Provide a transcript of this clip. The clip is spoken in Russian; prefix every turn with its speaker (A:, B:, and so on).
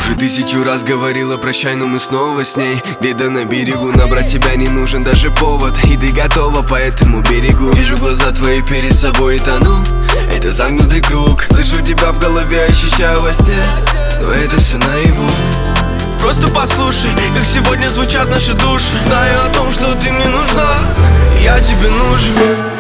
A: Уже 1000 раз говорила прощай, но мы снова с ней. Где-то на берегу, набрать тебя не нужен даже повод. И ты готова по этому берегу. Вижу глаза твои перед собой и тону. Это замкнутый круг. Слышу тебя в голове, ощущаю во сне. Но это все наяву. Просто послушай, как сегодня звучат наши души. Знаю о том, что ты мне нужна, я тебе нужен.